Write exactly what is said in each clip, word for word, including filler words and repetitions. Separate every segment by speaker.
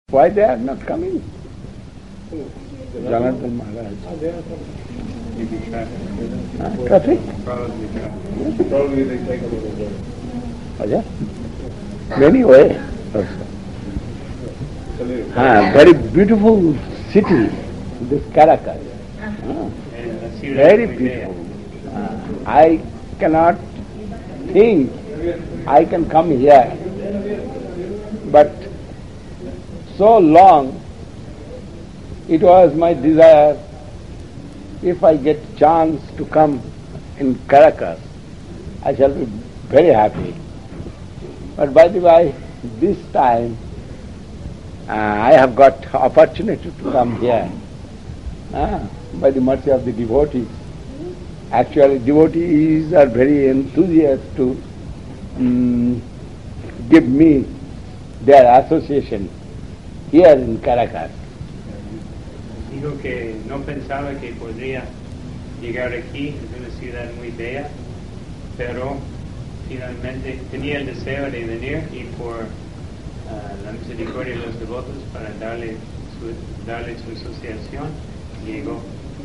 Speaker 1: Why they are not coming? Janardhan Maharaj. Uh, traffic?
Speaker 2: Probably traffic. Probably they take a little bit.
Speaker 1: Oh, yeah? Many way also. Ah, very beautiful city, this Caracas. Ah, very beautiful. Ah, I cannot think I can come here, but so long it was my desire, if I get chance to come in Caracas, I shall be very happy. But by the way, this time uh, I have got opportunity to come here uh, by the mercy of the devotees. Actually, devotees are very enthusiastic to um, give me their association here in Caracas.
Speaker 3: Dijo que no pensaba que podría llegar aquí, es una ciudad muy bella, pero finalmente tenía el deseo de venir y por uh, la misericordia de los devotos para darle su, darle su asociación, llegó.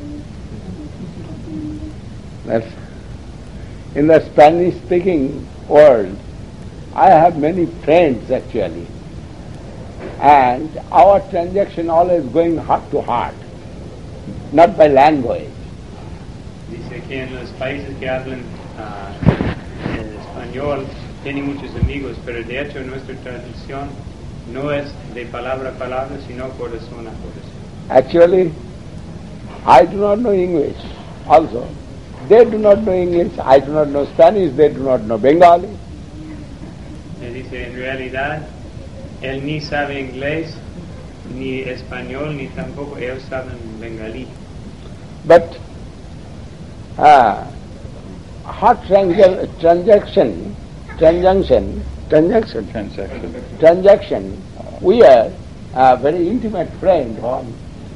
Speaker 1: That's in the Spanish-speaking world, I have many friends actually, and our transaction always going heart to heart, not by language.
Speaker 3: Dice que en los países que hablan uh, el español tiene muchos amigos, pero de hecho nuestra tradición no es de palabra a palabra, sino corazón a corazón.
Speaker 1: Actually, I do not know English also. They do not know English, I do not know Spanish, they do not know Bengali.
Speaker 3: Le dice, en realidad, él ni sabe inglés, ni español, ni tampoco ellos saben bengalí.
Speaker 1: But uh, heart trans- transaction, transaction, transaction,
Speaker 2: Transaction.
Speaker 1: transaction, we are a very intimate friend.
Speaker 3: En,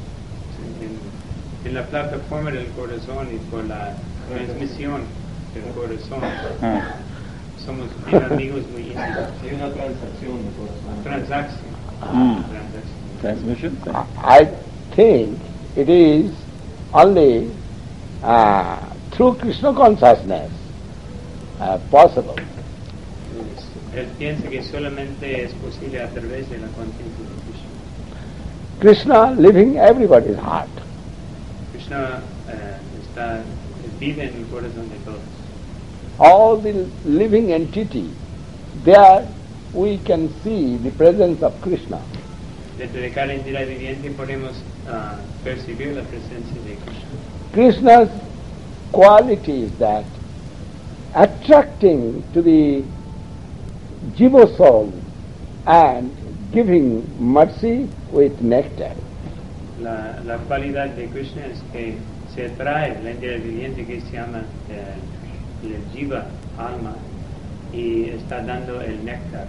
Speaker 3: en la plataforma del corazón y por la transmisión del corazón,
Speaker 2: Ah.
Speaker 3: somos bien amigos muy íntimos.
Speaker 2: Hay una transacción de corazón.
Speaker 3: Transacción.
Speaker 2: Mm.
Speaker 3: Transacción.
Speaker 2: Transmission?
Speaker 1: I think it is only uh, through Krishna consciousness uh, possible.
Speaker 3: Él piensa que solamente es posible a través de la conciencia de Krishna.
Speaker 1: Krishna living everybody's heart.
Speaker 3: Krishna eh, está, vive en el corazón de todos.
Speaker 1: All the living entity, there we can see the presence of Krishna.
Speaker 3: Dentro de cada entidad viviente podemos uh, percibir la presencia de Krishna.
Speaker 1: Krishna's quality is that attracting to the jiva soul and giving mercy with nectar.
Speaker 3: La, la cualidad de Krishna es que se atrae la entidad viviente que se llama eh, el jiva, alma, y está dando el néctar.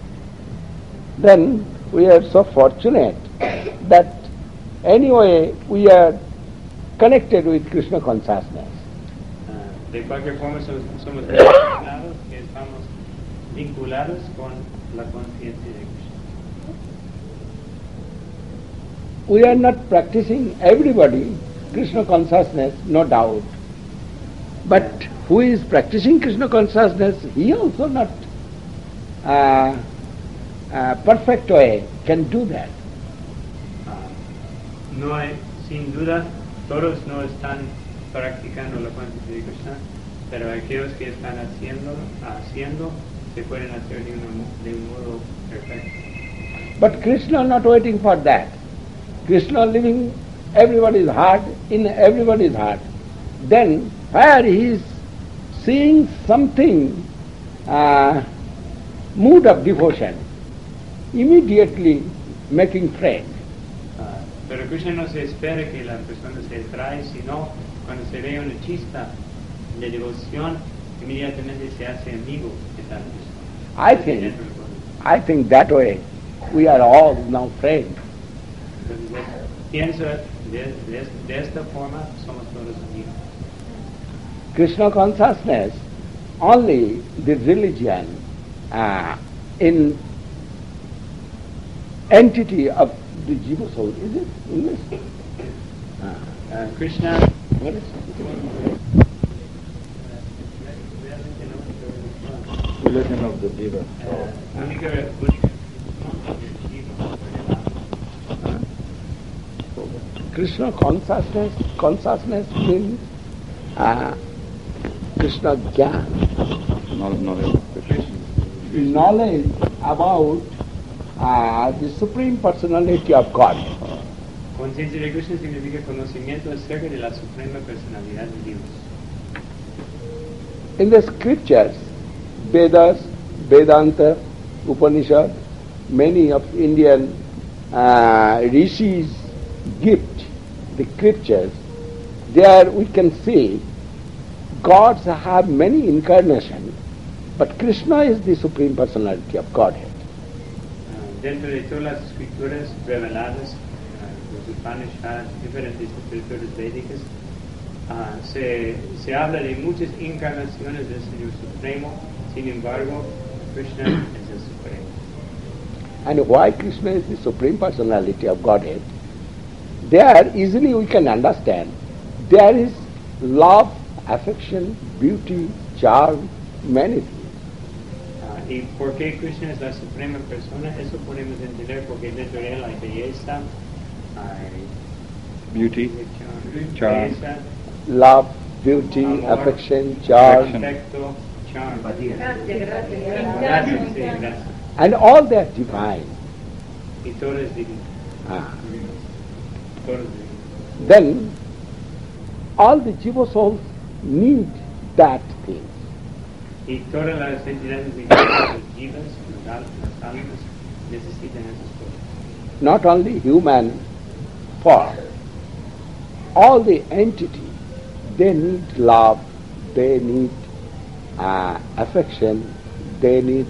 Speaker 1: Then we are so fortunate that anyway we are connected with Krishna consciousness.
Speaker 3: Uh, de cualquier forma somos, somos vinculados, que estamos vinculados con la conciencia de Krishna.
Speaker 1: We are not practicing everybody Krishna consciousness, no doubt. But who is practicing Krishna consciousness, he also not uh, uh, perfect way can do that.
Speaker 3: Uh, no hay, sin duda, todos no están practicando la conciencia de Krishna, pero aquellos que están haciendo, haciendo se pueden hacer de, una, de un modo perfecto.
Speaker 1: But Krishna not waiting for that. Krishna living everybody's heart, in everybody's heart. Then where he is seeing something, uh, mood of devotion, immediately making friend.
Speaker 3: Uh, pero Krishna no se espera que la persona se atrae, sino cuando se ve una chispa de devoción, inmediatamente se hace amigo de tal persona.
Speaker 1: I think, I think that way we are all now friends.
Speaker 3: Entonces, pienso de, de, de esta forma somos todos amigos.
Speaker 1: Krishna consciousness, only the religion uh, in entity of the Jiva soul, is it? English? Ah.
Speaker 3: Uh, Krishna.
Speaker 1: What is
Speaker 2: Religion of the Jiva.
Speaker 3: Uh, única religión
Speaker 1: Krishna consciousness? Consciousness means uh, Krishna Gyan.
Speaker 2: Knowledge.
Speaker 1: Knowledge about uh, the Supreme Personality of God.
Speaker 3: Conciencia de Krishna significa conocimiento acerca de la suprema personalidad de Dios.
Speaker 1: In the scriptures, Vedas, Vedanta, Upanishad, many of Indian uh, rishis gift the scriptures. There we can see gods have many incarnations, but Krishna is the Supreme Personality of Godhead.
Speaker 3: Uh, dentro de todas las escrituras reveladas, uh, los Upanishads, diferentes escrituras védicas, uh, se, se habla de muchas encarnaciones del Señor Supremo. Sin embargo, Krishna es el Supremo.
Speaker 1: And why Krishna is the Supreme Personality of Godhead? There easily we can understand. There is love, affection, beauty, charm, many things.
Speaker 3: Uh, y por qué Krishna es la suprema persona, eso podemos entender porque dentro de él hay belleza, hay
Speaker 2: Beauty,
Speaker 3: charm,
Speaker 2: charm.
Speaker 3: belleza,
Speaker 1: Love, beauty,
Speaker 3: amor,
Speaker 1: affection, charm,
Speaker 2: affection.
Speaker 3: afecto, charm.
Speaker 4: Gracias, gracias.
Speaker 3: Gracias, sí, gracias.
Speaker 1: and all they are divine.
Speaker 3: Y todo es divino.
Speaker 1: Ah.
Speaker 3: Todo es divino.
Speaker 1: Then all the Jiva souls need that thing.
Speaker 3: Y todas las entidades vivientes, los jivas, los al- las almas, necesitan esas cosas.
Speaker 1: Not only human form, all the entity, they need love, they need uh, affection, they need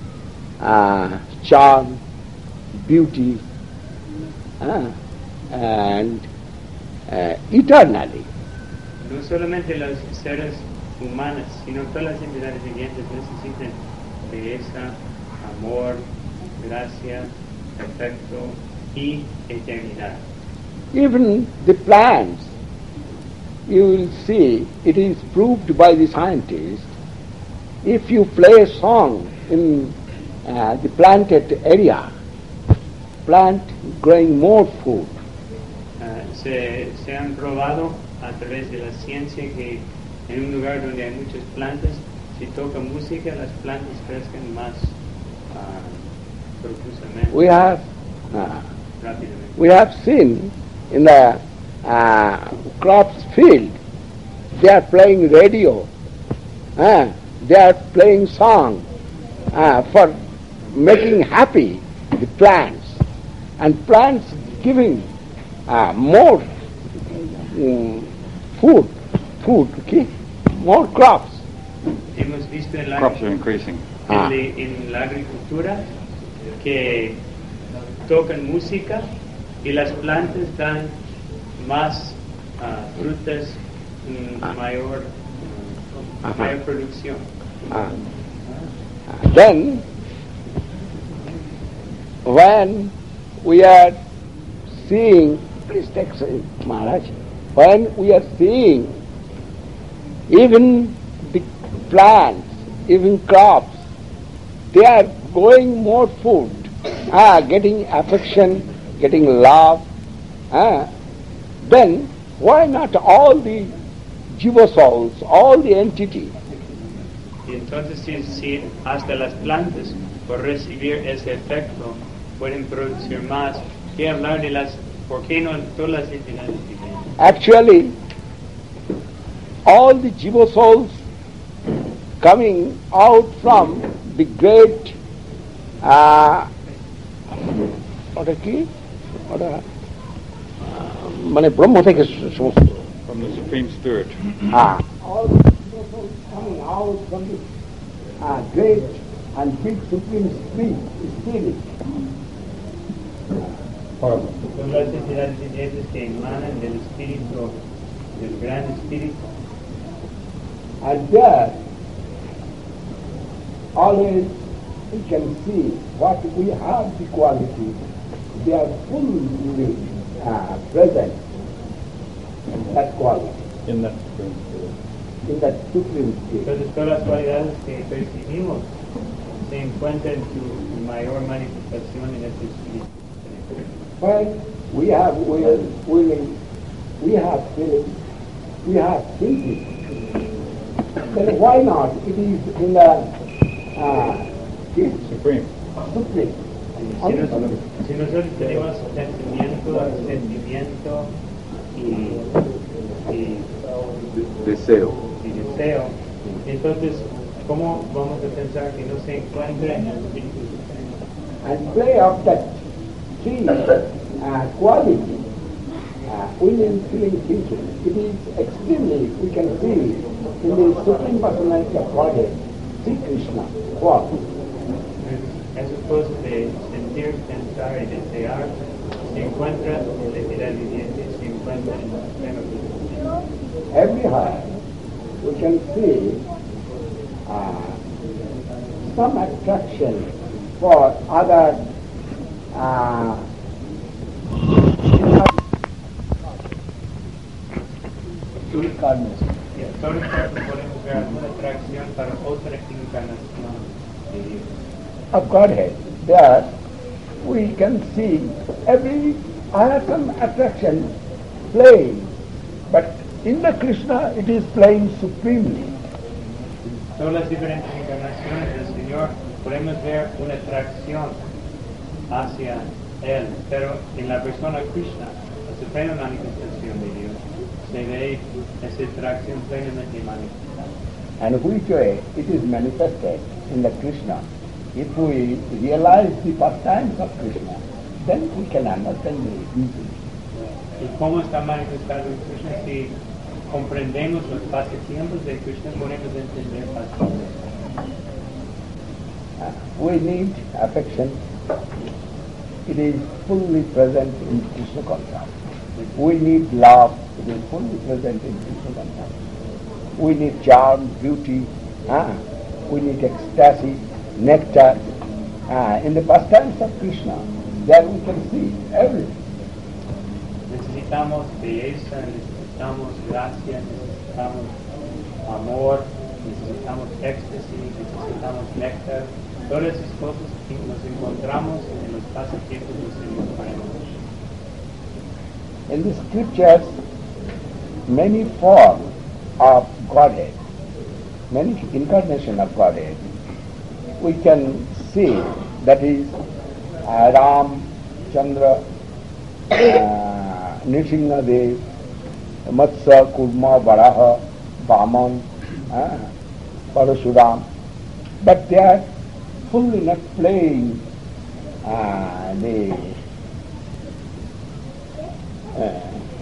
Speaker 1: uh, charm, beauty, uh, and uh, eternally.
Speaker 3: No solamente los seres humanos, sino todas las entidades vivientes necesitan belleza, amor, gracia, afecto y eternidad.
Speaker 1: Even the plants, you will see, it is proved by the scientists, if you play a song in uh, the planted area, plant growing more food.
Speaker 3: Ah, se, se han probado a través de la ciencia que en un lugar donde hay muchas plantas, si toca música, las plantas crecen más ah, profusamente,
Speaker 1: We have uh,
Speaker 3: rápidamente.
Speaker 1: we have seen in the uh, crops field, they are playing radio, uh, they are playing song uh, for making happy the plants, and plants giving uh, more um, food, food, okay, more crops.
Speaker 3: Hemos visto en la,
Speaker 2: Crops are increasing.
Speaker 1: Ah.
Speaker 3: en, la- en la agricultura que tocan música y las plantas dan más ah, frutas, mm,
Speaker 1: Ah.
Speaker 3: mayor, ah,
Speaker 1: Ajá.
Speaker 3: mayor producción.
Speaker 1: Uh, then, when we are seeing, please take say, Maharaj, when we are seeing even the plants, even crops, they are growing more food, ah, getting affection, getting love, ah, then why not all the jiva souls, all the entities?
Speaker 3: Y entonces si, si hasta las plantas por recibir ese efecto pueden producir más, ¿qué hablar de las, por qué no todas las entidades vivientes?
Speaker 1: Actually, all the jiva souls coming out from the great, uh, what a key, what a, মানে ব্রহ্ম থেকে সমস্ত
Speaker 2: From the Supreme Spirit.
Speaker 1: Ah. All the jiva souls coming out from the uh, great and big supreme spirit, spirit.
Speaker 2: Horrible.
Speaker 3: Son las entidades vivientes que emanan del espíritu, del gran espíritu.
Speaker 1: And there, always we can see what we have the quality they are fully uh, present in that quality,
Speaker 2: In that supreme state.
Speaker 1: in that supreme state.
Speaker 3: Entonces todas las cualidades que percibimos se encuentran en su mayor manifestación en este espíritu.
Speaker 1: When we have will, willing, we have feeling, we have thinking, then why not? It is in the uh,
Speaker 2: Supreme.
Speaker 1: supreme.
Speaker 3: Si, nos, si nosotros tenemos sentimiento, sentimiento y, y,
Speaker 2: Deseo.
Speaker 3: y deseo, entonces, ¿cómo vamos a pensar que no se encuentra en el Espíritu Supremo?
Speaker 1: And play of that three uh, quality, uh, willing, feeling, thinking, it is extremely, we can see in the Supreme Personality of Godhead, Sri Krishna, what?
Speaker 3: Esas cosas de sentir, pensar y desear se encuentran en la entidad viviente, se encuentran en el Supremo Espíritu.
Speaker 1: Everywhere we can see uh, some attraction for other uh, incarnation.
Speaker 3: Y a todos nosotros podemos ver alguna atracción para otra encarnación de Dios.
Speaker 1: Of Godhead, there we can see every awesome attraction playing, but in the Krishna it is playing supremely.
Speaker 3: Todas las diferentes encarnaciones del Señor podemos ver una atracción hacia Él, pero en la persona Krishna, la suprema manifestación de Dios, se ve esa atracción plenamente manifestada.
Speaker 1: And which way it is manifested in the Krishna. If we realize the pastimes of Krishna, then we can understand very easily.
Speaker 3: ¿Y cómo está manifestado en Krishna? Si comprendemos los pasatiempos de Krishna, podemos entender fácilmente.
Speaker 1: Uh, we need affection. It is fully present in Krishna consciousness. We need love. It is fully present in Krishna consciousness. We need charm, beauty. Uh, we need ecstasy, nectar. Uh, in the pastimes of Krishna, there we can see everything.
Speaker 3: Necesitamos belleza, necesitamos gracia, necesitamos amor, necesitamos éxtasis, necesitamos néctar. Todas esas cosas que nos encontramos en los pasatiempos del Señor para nosotros.
Speaker 1: In the scriptures, many forms of Godhead, many incarnation of Godhead, we can see, that is uh, Ram, Chandra, uh, Nrsimhadev, Matsya, Kurma, Varaha, Vaman, uh, Parashuram, but they are fully not playing uh, the uh,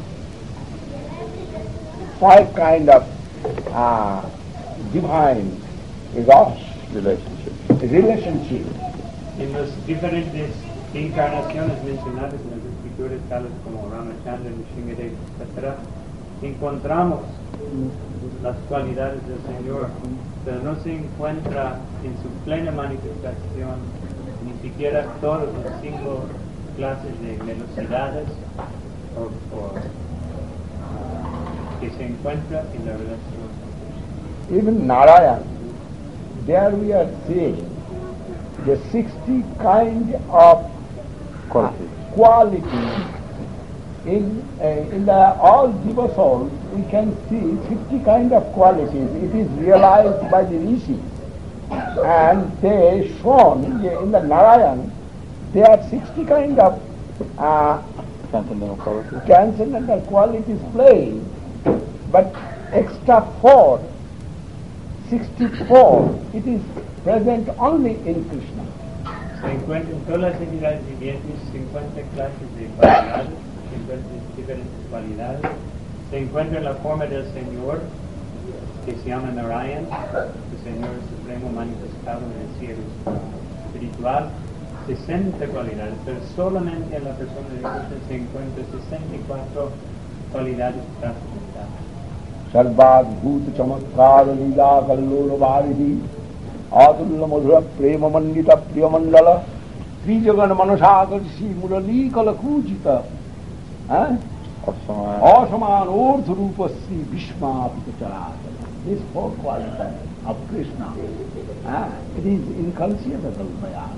Speaker 1: five kind of uh, divine Rosh
Speaker 2: Relationship.
Speaker 1: relationship.
Speaker 3: En las diferentes encarnaciones mencionadas en las escrituras, tales como Ramachandra, Nrsimhadev, etcétera, encontramos las cualidades del Señor, pero no se encuentra en su plena manifestación ni siquiera todas las cinco clases de velocidades o, o, uh, que se encuentra en la relación.
Speaker 1: Even Narayan, there we are seeing the sixty kind of
Speaker 2: Qualities.
Speaker 1: qualities in uh, in the all jiva souls. We can see fifty kind of qualities. It is realized by the rishis, and they shown in the Narayan. There are sixty kind of uh,
Speaker 2: Transcendental qualities.
Speaker 1: transcendental qualities playing, but extra four, sixty-four, it is present only in Krishna.
Speaker 3: Se encuentran todas las entidades vivientes, cincuenta clases de cualidades, cincuenta diferentes cualidades. Se encuentra la forma del Señor, que se llama Narayan, el Señor Supremo manifestado en el cielo espiritual, sesenta cualidades, pero solamente en la persona de Krishna se encuentran sesenta y cuatro cualidades trascendentales.
Speaker 1: सर्वाद्भूत चमत्कार लीला कल्लोल वारिधि आतुल्य मधुर प्रेम मंडित प्रिय मंडल Krijagan Manasagarsi Murali Kalakujita
Speaker 2: Asaman.
Speaker 1: Asaman Urdhrupasri Bhishma Pitacharachala. This four qualities of Krishna. Ah, it is inconceivable by us.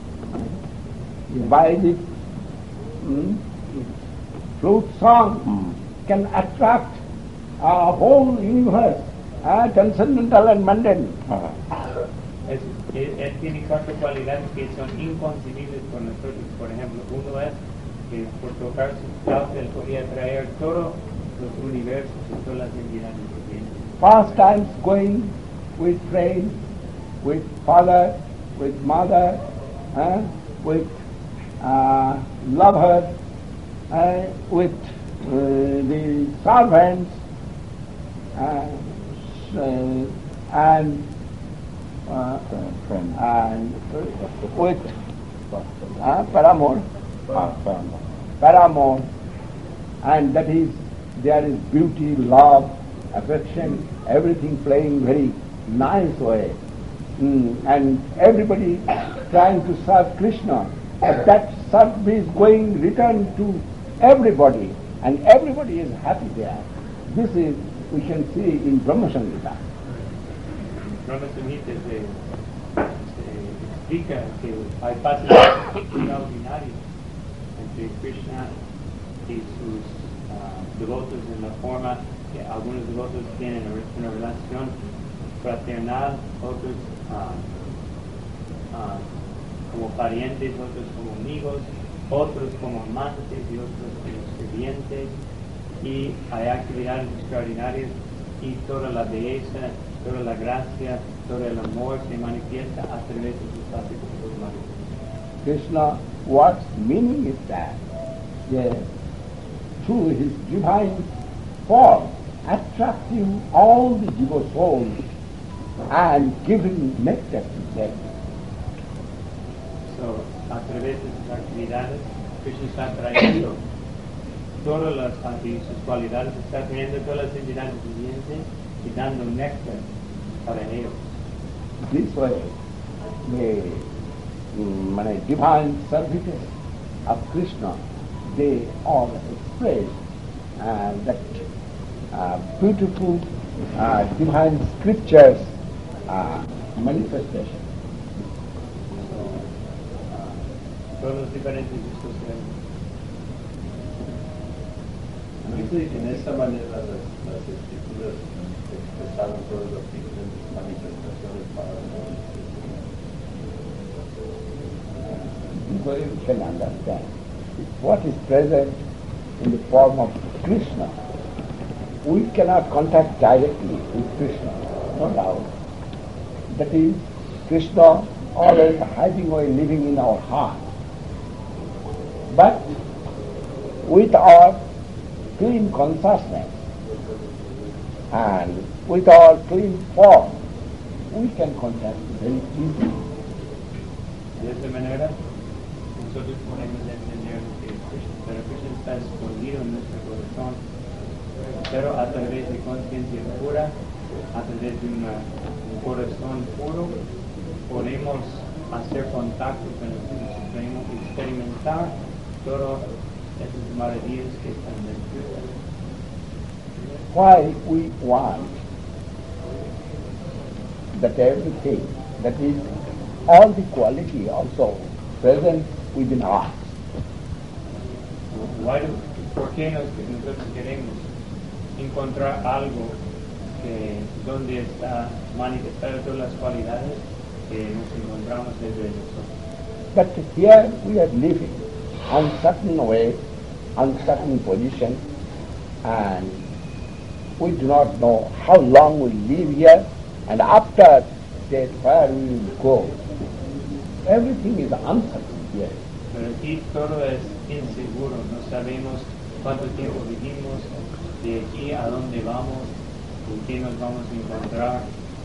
Speaker 1: By the mm, flute song
Speaker 2: Mm.
Speaker 1: can attract a whole universe, ah, transcendental and mundane.
Speaker 2: Ah.
Speaker 3: Es, él, él tiene cuatro cualidades que son inconcebibles por nosotros. Por ejemplo, uno es que por tocar su flauta él podía traer todos los universos y todas las entidades que tiene.
Speaker 1: Pastimes going with friends, with father, with mother, ah, with uh, lovers, uh, with uh, the servants, uh, uh, and uh,
Speaker 2: Friend.
Speaker 1: and with uh, paramour,
Speaker 2: Ah, friend.
Speaker 1: paramour, and that is, there is beauty, love, affection, everything playing very nice way. Mm, and everybody trying to serve Krishna. But that service going return to everybody, and everybody is happy there. This is, we can see in Brahma Samhita.
Speaker 3: Brahma Samhita se, se explica que hay pasos extraordinarios entre Krishna y sus uh, devotos en la forma que algunos devotos tienen una relación fraternal, otros uh, uh, como parientes, otros como amigos, otros como amantes y otros como sirvientes, y hay actividades extraordinarias y toda la belleza, toda la gracia, todo el amor se manifiesta a través de sus atributos humanos.
Speaker 1: Krishna, what meaning is that? Yes, through his divine form, attracting all the jiva souls and giving nectar to them.
Speaker 3: So, a través de sus actividades, Krishna está trayendo todas las y sus cualidades, está trayendo todas las entidades vivientes y dando néctar para ellos.
Speaker 1: This way, the mm, divine services of Krishna, they all express uh, that uh, beautiful uh, divine scriptures uh, manifestation.
Speaker 3: Todos los diferentes discos
Speaker 5: Dice que en esta manera las, las escrituras expresaron todas las diferentes manifestaciones para
Speaker 1: So you can understand what is present in the form of Krishna. We cannot contact directly with Krishna, no doubt. That is, Krishna always hiding away, living in our heart. But with our clean consciousness and with our clean form, we can contact very easily.
Speaker 3: De esta manera, nosotros podemos entender que Krishna, pero Krishna está escondido en nuestro corazón, pero a través de conciencia pura, a través de una, un corazón puro, podemos hacer contacto con el Supremo, experimentar todas esas maravillas que están dentro de él.
Speaker 1: Why we want that everything, that is, all the quality also present within us.
Speaker 3: Why do, ¿Por qué nos, nosotros queremos encontrar algo que donde está manifestadas todas las cualidades que nos encontramos desde nosotros?
Speaker 1: But here we are living on certain way, on certain position, and we do not know how long we live here, and after death where we will go. Everything is uncertain here.
Speaker 3: Pero aquí todo es inseguro, no sabemos cuánto tiempo vivimos, de aquí a dónde vamos, con quién nos vamos a encontrar.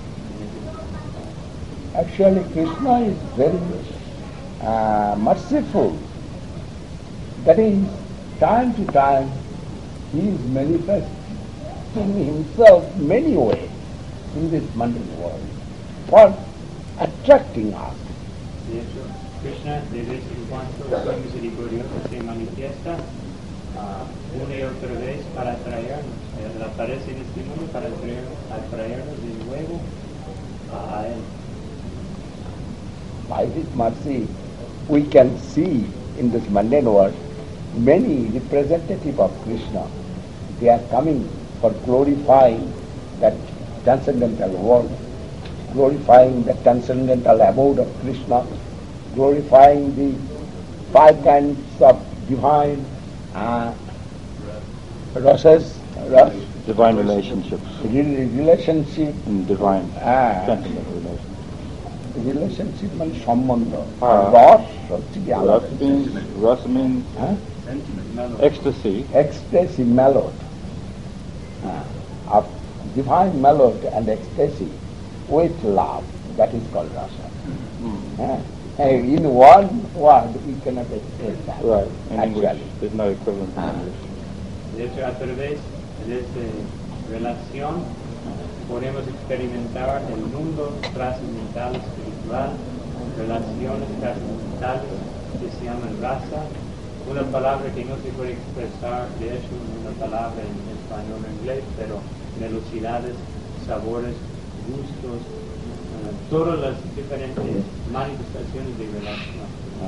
Speaker 1: Actually, Krishna is very uh, merciful. That is, time to time, he is manifesting himself many ways in this mundane world for attracting us.
Speaker 3: De hecho, Krishna de vez en cuando fue misericordioso, se manifiesta uh, una y otra vez para atraernos. Él aparece en este mundo para atraer, atraernos de nuevo a Él.
Speaker 1: By His mercy, we can see in this mundane world many representatives of Krishna. They are coming for glorifying that transcendental world, glorifying the transcendental abode of Krishna, glorifying the five kinds of divine uh, rasas, ras,
Speaker 2: Divine relationships
Speaker 1: re- relationship,
Speaker 2: and divine
Speaker 1: ah,
Speaker 2: sentiment relations.
Speaker 1: relationship means sambandha.
Speaker 2: Ah.
Speaker 1: Ras হচ্ছে কি
Speaker 2: Rasa
Speaker 1: আলাদা।
Speaker 2: means, rasa means
Speaker 1: Huh?
Speaker 2: ecstasy.
Speaker 1: Ecstasy mellowed. Uh, of divine mellowed and ecstasy with love. That is called rasa.
Speaker 2: Mm.
Speaker 1: Uh, in one word we cannot express that.
Speaker 2: Right. In English,
Speaker 1: Actually.
Speaker 2: there's no equivalent in
Speaker 1: Ah.
Speaker 2: English.
Speaker 3: De hecho, a través de esta relación podemos experimentar el mundo trascendental espiritual, relaciones trascendentales que se llaman rasa, una palabra que no se puede expresar, de hecho, en una palabra en español o inglés, pero velocidades, sabores, gustos, uh, todas las diferentes manifestaciones de relación.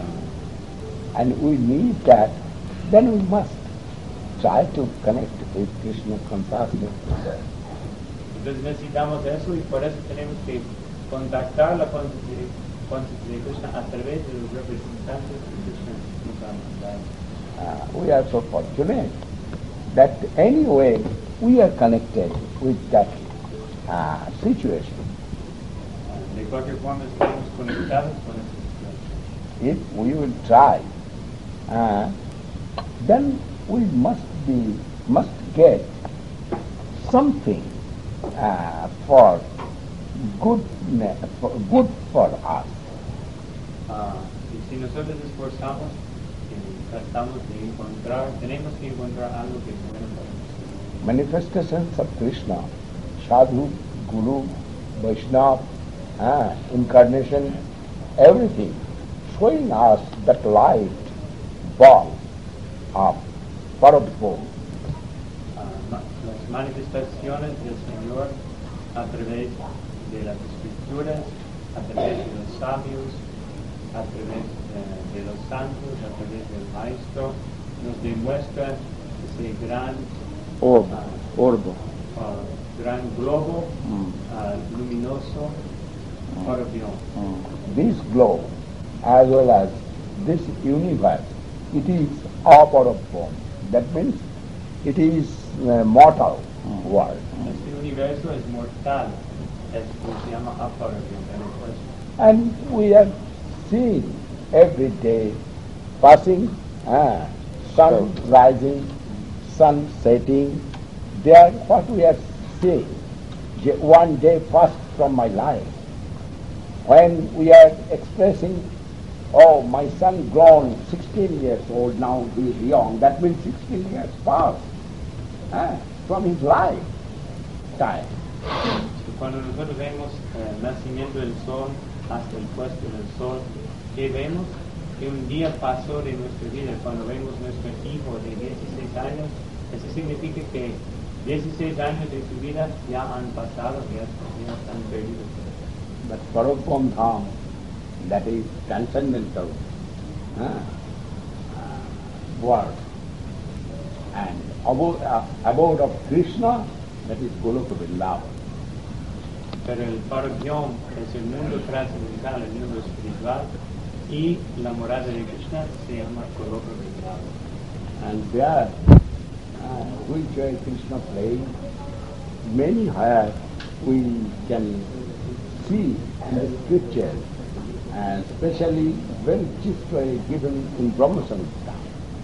Speaker 1: Uh, and we need that, then we must try to connect with Krishna consciousness.
Speaker 3: Entonces necesitamos eso y por eso tenemos que contactar la conciencia de Krishna a través de los representantes de Krishna que nos han mandado.
Speaker 1: Uh, we are so fortunate that anyway we are connected with that uh, situation.
Speaker 3: De cualquier forma estamos conectados con esta situación.
Speaker 1: If we will try, uh, then we must be must get something uh, for good for good for us.
Speaker 3: Ah, y si nosotros esforzamos y tratamos de encontrar, tenemos que encontrar algo que es bueno para nosotros.
Speaker 1: Manifestations of Krishna, Sadhu, Guru, Vaishnava, uh, incarnation, everything, showing us that light ball of Paradbhum.
Speaker 3: Ah, ma- las manifestaciones del Señor a través de las escrituras, a través de los sabios, a través eh, de los santos, a través del Maestro, nos demuestra ese gran,
Speaker 2: Orb,
Speaker 3: ah,
Speaker 2: orbo.
Speaker 3: ah, gran globo
Speaker 2: Mm.
Speaker 3: ah, luminoso, Paradbhum.
Speaker 2: Mm.
Speaker 1: This globe, as well as this universe, it is Aparabhum. That means it is a mortal
Speaker 2: Mm.
Speaker 1: world.
Speaker 3: Este universo es mortal, es lo que se llama Aparadbhum, en el puesto.
Speaker 1: And we are seeing every day passing, ah, sun rising, sun setting. There, what we are seeing, j- one day passed from my life. When we are expressing, oh, my son grown sixteen years old, now he is young, that means sixteen years passed ah, from his life time.
Speaker 3: Y cuando nosotros vemos eh, el nacimiento del sol hasta el puesto del sol, ¿qué vemos? Que un día pasó de nuestra vida. Cuando vemos nuestro hijo de dieciséis años, eso significa que dieciséis años de su vida ya han pasado, ya, ya están perdidos.
Speaker 1: But Paradbhum Dham, that is transcendental ah, uh, world. And abode, uh, abode of Krishna, that is Goloka Vrindavan.
Speaker 3: Pero el Paradbhum es el mundo trascendental, el mundo espiritual, y la morada de Krishna se llama Goloka Vrindavan.
Speaker 1: And there, uh, we joy Krishna playing, many where we can see in the scriptures, and especially very chiefly given in Brahma Samhita.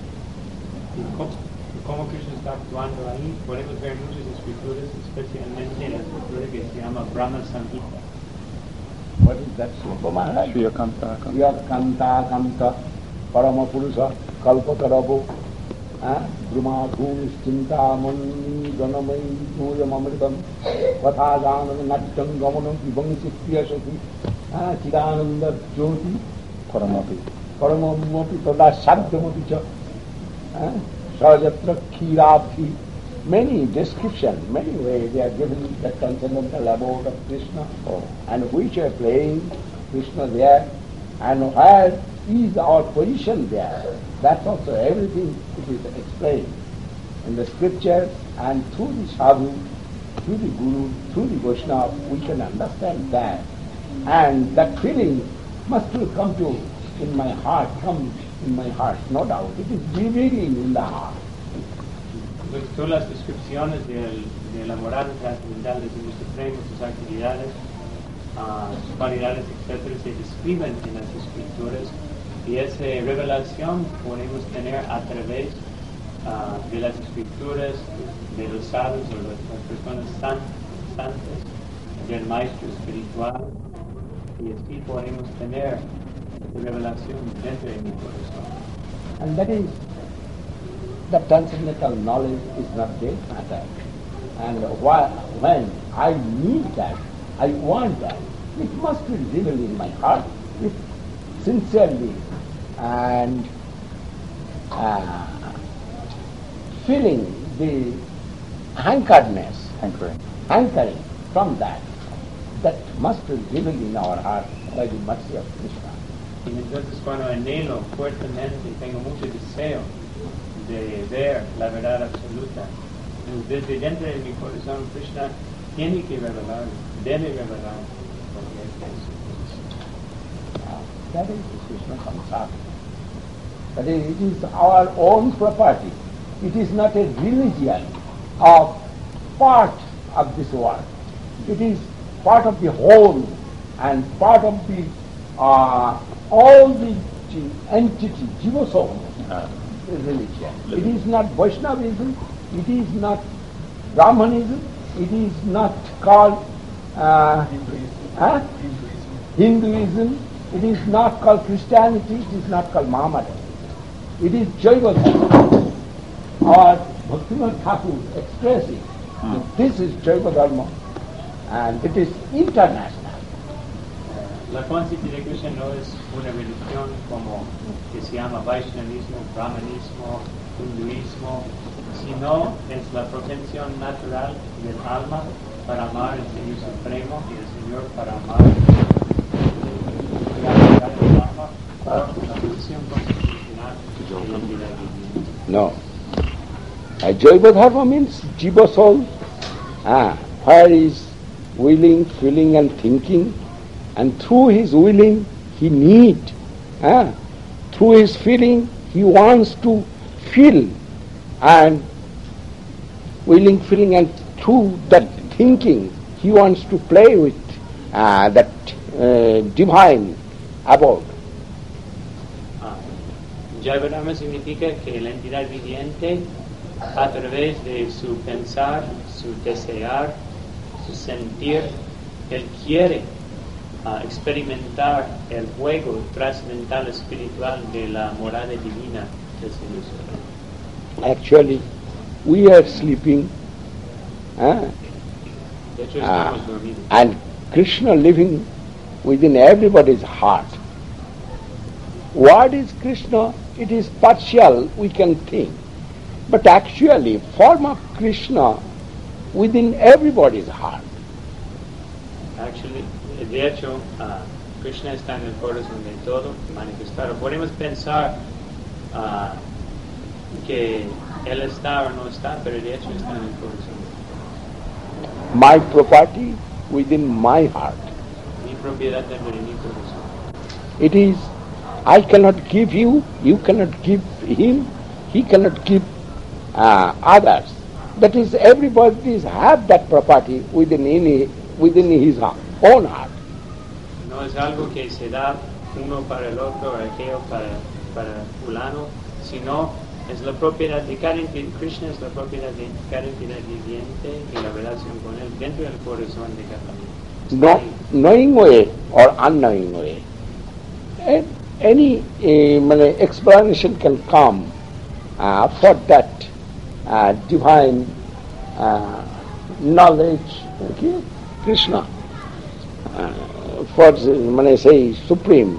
Speaker 3: Y cómo, cómo Krishna está actuando ahí, podemos ver muchas escrituras, especialmente en la escritura que se llama Brahma Samhita.
Speaker 1: What is that sloka, Maharaj?
Speaker 2: Shriya Kanta.
Speaker 1: Shriya Kanta Kanta Parama Purusa Kalpatarabu Brahma Bhumis Chintamani Ganamai Puyam Amritam Vatha Janam Natyam Gamanam Vibangsi Priyasati Chidananda Jyoti
Speaker 2: Paramapi.
Speaker 1: Paramapi tada sadhyamapi cha. Sajatra khirabhi. Many descriptions, many ways they are given the transcendental abode of Krishna,
Speaker 2: Oh.
Speaker 1: and which are playing Krishna there, and where is our position there. That's also everything it is explained in the scriptures, and through the sadhu, through the guru, through the Vaishnava, we can understand that. And that feeling must will come to in my heart, come in my heart, no doubt. It is revealing in the heart.
Speaker 3: Pues todas las descripciones del, de la morada trascendental del Señor Supremo, sus actividades, uh, sus cualidades, etcétera, se describen en las escrituras, y esa revelación podemos tener a través uh, de las escrituras, de los sabios o las, las personas san, santas, del maestro espiritual, y así podemos tener esa revelación dentro de mi corazón.
Speaker 1: And that is, the transcendental knowledge is not great matter. And why, when I need that, I want that, it must be revealed in my heart, if sincerely and uh, feeling the anchoredness,
Speaker 2: Hankering.
Speaker 1: anchoring from that, that must be revealed in our heart by the mercy of Krishna.
Speaker 3: Y entonces cuando anhelo fuertemente, tengo mucho deseo de ver la verdad absoluta, desde dentro de mi corazón Krishna tiene que revelar, debe revelar, porque es
Speaker 1: Uh, that is the Krishna samsara. That is, it is our own property. It is not a religion of part of this world. It is part of the whole and part of the uh, all the entity, jiva soul.
Speaker 2: Uh,
Speaker 1: Religion. It is not Vaishnavism, it is not Brahmanism, it is not called uh, huh? Hinduism, it is not called Christianity, it is not called Mohammedan. It is Jaiva Dharma. Or Bhaktivinoda Thakur expressing that this is Jaiva Dharma and it is international.
Speaker 3: La conciencia de Krishna no es una religión como que se llama Vaishnavismo, Brahmanismo, Hinduismo, sino es la propensión natural del alma para amar al Señor Supremo y el Señor para amar el alma por la función constitucional de la vida divina.
Speaker 1: No. A Jaiva Dharma means Jiva soul, ah, where is willing, feeling and thinking, and through his willing he need, ah, through his feeling he wants to feel, and willing, feeling, and through that thinking he wants to play with uh, that uh, divine abode.
Speaker 3: Ah, Jaiva Dharma significa que la entidad viviente, a través de su pensar, su desear, su sentir, él quiere uh, experimentar el juego trascendental espiritual de la morada divina del Señor Supremo.
Speaker 1: Actually, we are sleeping, ah,
Speaker 3: De hecho,
Speaker 1: ah,
Speaker 3: estamos dormidos.
Speaker 1: and Krishna living within everybody's heart. What is Krishna? It is partial, we can think. But actually, form of Krishna within everybody's heart.
Speaker 3: Actually, de hecho, uh, Krishna está en el corazón de todo manifestado. Podemos pensar uh, que él está o no está, pero de hecho está en el corazón.
Speaker 1: My property within my heart.
Speaker 3: Mi propiedad dentro de mi corazón.
Speaker 1: It is, I cannot give you, you cannot give him, he cannot give uh, others. That is, everybody have that property within, in, within his heart, own heart.
Speaker 3: No es algo que se da uno para el otro, aquello para, para fulano, sino es la propiedad de cada entidad. Krishna es la propiedad de cada entidad viviente y la relación con él dentro del corazón de cada uno.
Speaker 1: No, knowing way or unknowing way. And any uh, explanation can come uh, for that uh, divine uh, knowledge, okay? Krishna, uh, for when I say supreme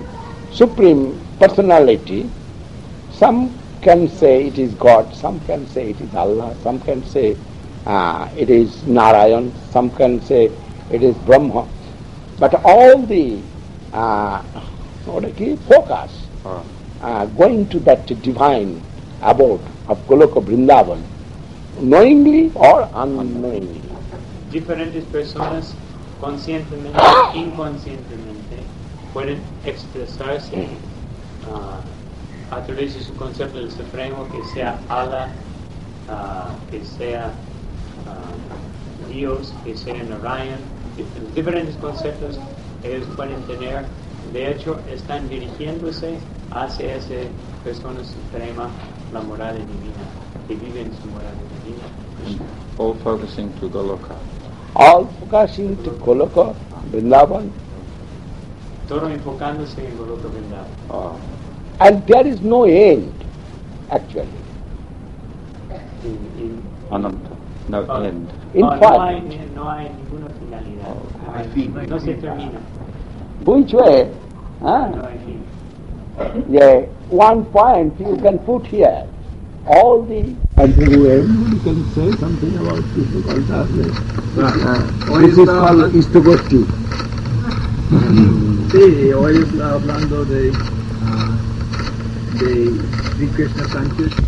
Speaker 1: Supreme Personality. Some can say it is God, some can say it is Allah, some can say uh, it is Narayan, some can say it is Brahma. But all the uh, what do you call, focus
Speaker 2: Ah.
Speaker 1: uh, going to that divine abode of Goloka Vrindavan, knowingly or unknowingly.
Speaker 3: Diferentes personas, conscientemente, inconscientemente, pueden expresarse ah, a través de su concepto del Supremo, que sea Allah, ah, que sea ah, Dios, que sea Narayan. Dif- diferentes conceptos ellos pueden tener. De hecho, están dirigiéndose hacia esa persona suprema, la morada divina, que vive en su morada divina.
Speaker 2: All focusing to Goloka.
Speaker 1: All focusing to Goloka Vrindavan,
Speaker 3: Todo enfocándose en Goloka Vrindavan.
Speaker 2: Ah.
Speaker 1: and there is no end actually.
Speaker 3: Y- y-
Speaker 2: Ananta. No
Speaker 3: Ah.
Speaker 2: end.
Speaker 1: In
Speaker 3: no, no,
Speaker 1: fact,
Speaker 3: hay, no hay ninguna finalidad. No se termina.
Speaker 1: which way? Huh?
Speaker 3: No hay fin.
Speaker 1: Yeah, one point you can put here. All the and everybody can say something about Krishna consciousness. Uh, this is called Istagoshti.
Speaker 6: Sí, hoy está hablando de, ah, de Sri Krishna Consciousness.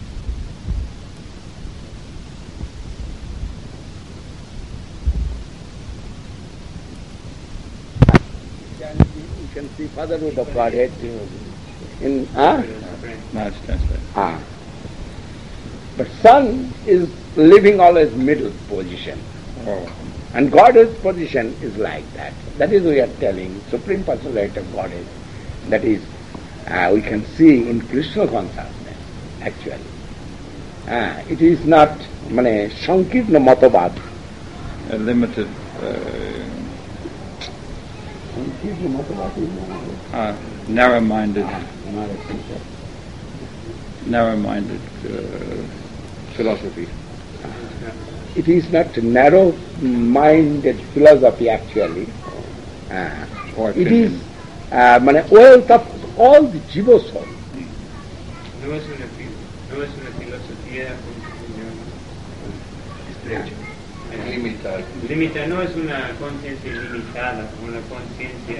Speaker 1: You can see fatherhood of Godhead in huh?
Speaker 2: No, it's translated.
Speaker 1: Ah. But Son is living always middle position.
Speaker 2: Oh.
Speaker 1: And God's position is like that. That is we are telling, Supreme Personality of Godhead. That is, uh, we can see in Krishna consciousness, actually. Uh, it is not, mane, Sankirna Matavad.
Speaker 2: A limited, uh,
Speaker 1: Sankirna Matavad is
Speaker 2: uh, narrow-minded,
Speaker 1: not a concept.
Speaker 2: narrow-minded uh, philosophy.
Speaker 1: It is not narrow-minded philosophy actually. Uh,
Speaker 2: Or
Speaker 1: it
Speaker 2: opinion.
Speaker 1: is uh, mane, wealth of all the jiva soul.
Speaker 3: No es una, fi- no es una filosofía
Speaker 5: Limitar.
Speaker 3: Limita, no es una conciencia ilimitada, una conciencia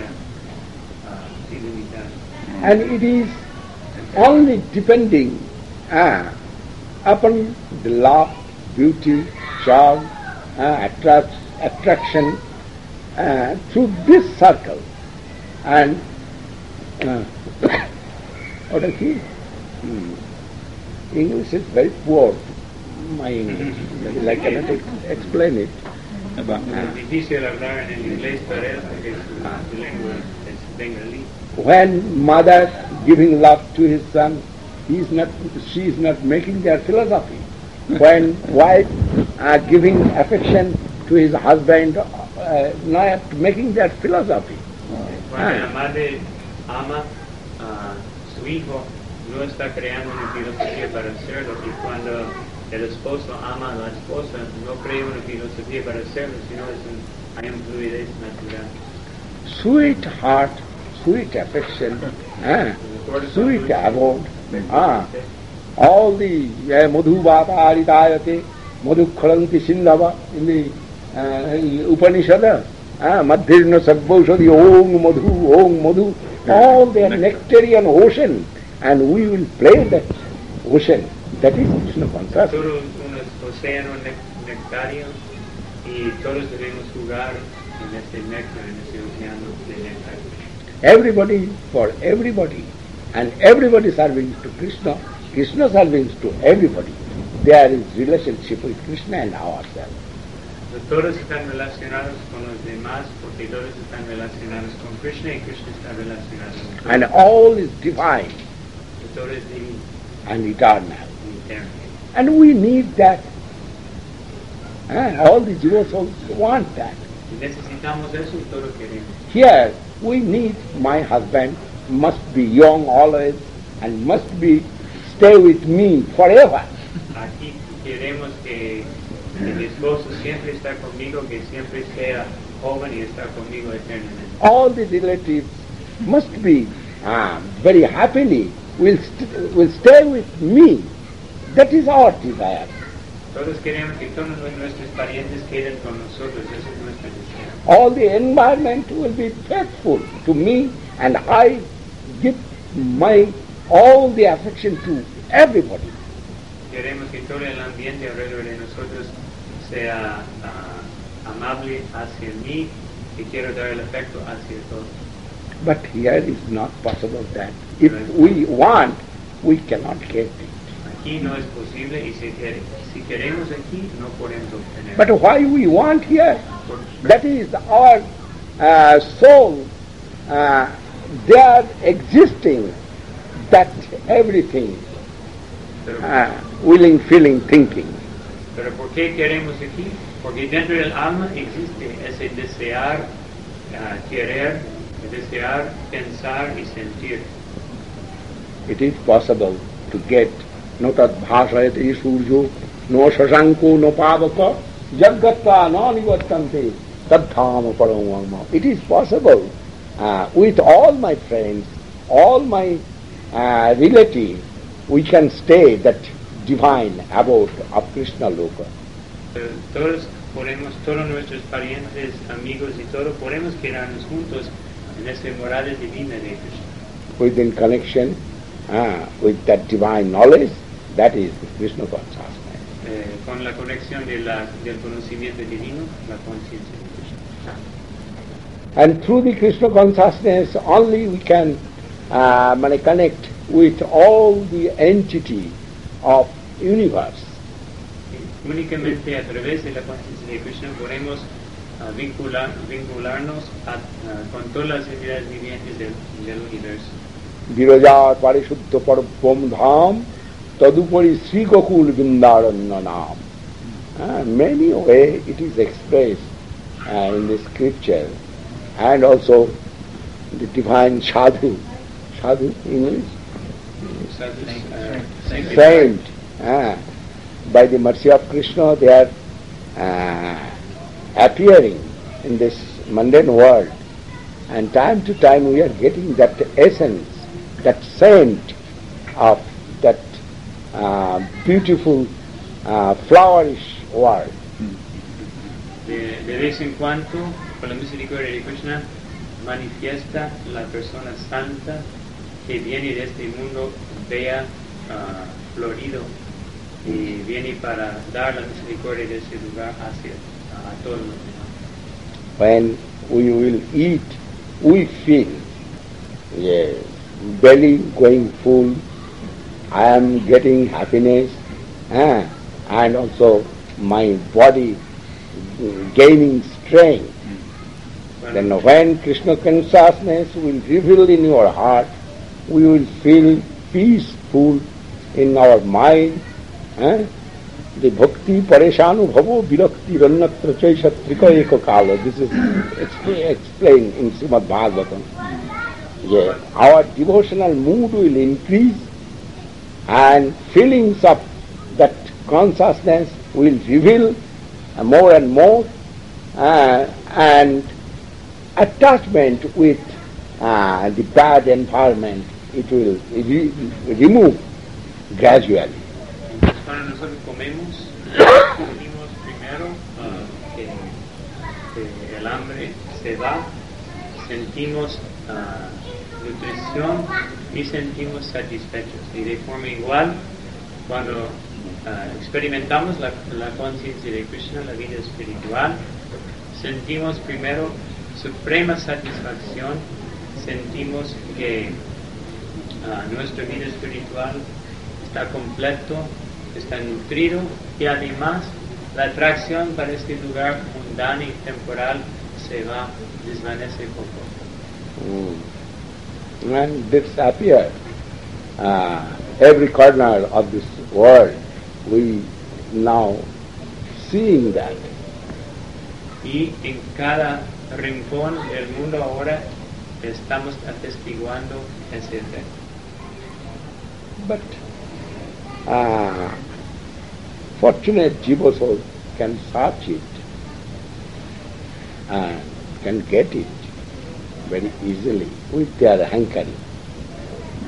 Speaker 3: ah, ilimitada.
Speaker 1: And it is only depending uh, upon the love, beauty, charm, uh, attract, attraction uh, through this circle. And uh, what is it? Hmm. English is very poor. My English, I cannot ex- explain it.
Speaker 2: About
Speaker 3: Es difícil hablar en el inglés para él porque su, su lengua es bengalí.
Speaker 1: When mother giving love to his son, he is not, she is not making their philosophy. When wife are giving affection to his husband, uh, not making their philosophy.
Speaker 3: Cuando la madre ama a su hijo, no está creando una filosofía para hacerlo. Y cuando el esposo ama a la esposa, no crea una filosofía para hacerlo, sino es un, hay una fluidez natural.
Speaker 1: Sweet heart, sweet affection, ah, sweet abode. Ah, all the uh, madhu vata aridayate, madhu khalanti sindhava in the uh, Upanishad, ah, madhirna sagbaushadi, om madhu, om madhu, all they are nectarian ocean, and we will play that ocean. That is Krishna consciousness.
Speaker 3: Todo un océano nec- nectario y todos debemos jugar en este néctar, en este océano de néctar.
Speaker 1: Everybody for everybody, and everybody serving to Krishna, Krishna serving to everybody. There is relationship with Krishna and ourselves.
Speaker 3: Todos están relacionados con los demás porque todos están relacionados con Krishna y Krishna está relacionado con todos.
Speaker 1: And all is divine
Speaker 3: Y todo es divino
Speaker 1: and eternal.
Speaker 3: y eterno.
Speaker 1: And we need that. Ah, all the jiva souls want that.
Speaker 3: Y necesitamos eso y todo queremos.
Speaker 1: Here we need my husband must be young always and must be stay with me forever.
Speaker 3: Aquí queremos que, que mi esposo siempre está conmigo, que siempre sea joven y está conmigo eternamente.
Speaker 1: All the relatives must be ah, very happily will, st- will stay with me. That is our desire.
Speaker 3: Todos queremos que todos nuestros parientes queden con nosotros, eso es nuestro deseo.
Speaker 1: All the environment will be faithful to me, and I give my all the affection to everybody.
Speaker 3: Queremos que todo el ambiente alrededor de nosotros sea uh, amable hacia mí y quiero dar el afecto hacia todos.
Speaker 1: But here is not possible that. If we want, we cannot get it.
Speaker 3: Aquí no es posible y si, quer- si queremos aquí no podemos obtener.
Speaker 1: But why we want here?
Speaker 3: Por-
Speaker 1: That is our uh, soul, uh, they are existing, that everything,
Speaker 3: pero,
Speaker 1: uh, willing, feeling, thinking.
Speaker 3: pero ¿por qué queremos aquí? Porque dentro del alma existe ese desear, uh, querer, desear, pensar y sentir.
Speaker 1: It is possible to get no tad bhasayate surjo, no shashanko, no pavaka, jaggatva no nivattante, tad dhama paramamma. It is possible uh, with all my friends, all my uh, relatives, we can stay that divine abode of Krishna Loka.
Speaker 3: Pero todos podemos, todos nuestros parientes, amigos y todo, podemos quedarnos juntos en ese morada divina de Krishna.
Speaker 1: Within connection uh, with that divine knowledge, that is the Krishna consciousness.
Speaker 3: Eh, con la conexión de la, del conocimiento divino, la conciencia de Krishna.
Speaker 1: And through the Krishna consciousness only we can uh, mane connect with all the entity of universe.
Speaker 3: Y únicamente a través de la conciencia de Krishna podemos uh, vincular, vincularnos a, uh, con todas las entidades vivientes del, del universo.
Speaker 1: Viraja parishuddha parvam dham tadupari Sri Gokul Vrindaranya nam. Uh, many way it is expressed uh, in the scripture, and also the divine sadhu, sadhu English,
Speaker 3: Uh,
Speaker 1: saint. Uh, by the mercy of Krishna, they are uh, appearing in this mundane world, and time to time we are getting that essence, that scent of that uh, beautiful, uh, flowerish world.
Speaker 3: De, de vez en cuando, con la misericordia de Krishna, manifiesta la persona santa que viene de este mundo vea uh, florido y viene para dar la misericordia de ese lugar hacia uh, a todos los demás.
Speaker 1: When we will eat, we feel, yes, belly going full, I am getting happiness, eh, and also my body gaining strength. Then when Krishna consciousness will reveal in your heart, we will feel peaceful in our mind. Eh? The bhakti pareshanu bhavo virakti rannatra chaishatrika eka kala. This is expl- explained in Srimad Bhagavatam. Yeah. Our devotional mood will increase, and feelings of that consciousness will reveal uh, more and more, uh, and attachment with uh, the bad environment, it will re- remove gradually.
Speaker 3: Cuando nosotros comemos, sentimos primero uh, que, que el hambre se va, sentimos uh, nutrición y sentimos satisfechos. Y de forma igual, cuando uh, experimentamos la, la conciencia de Krishna, la vida espiritual, sentimos primero suprema satisfacción, sentimos que uh, nuestra vida espiritual está completo, está nutrido y además la atracción para este lugar mundano y temporal se va, desvanece poco.
Speaker 1: Mm. And this appears uh, every corner of this world. We now seeing that.
Speaker 3: Y en cada rincón del mundo ahora estamos atestiguando ese efecto.
Speaker 1: But uh, fortunate jiva soul can search it and can get it very easily with their hankering.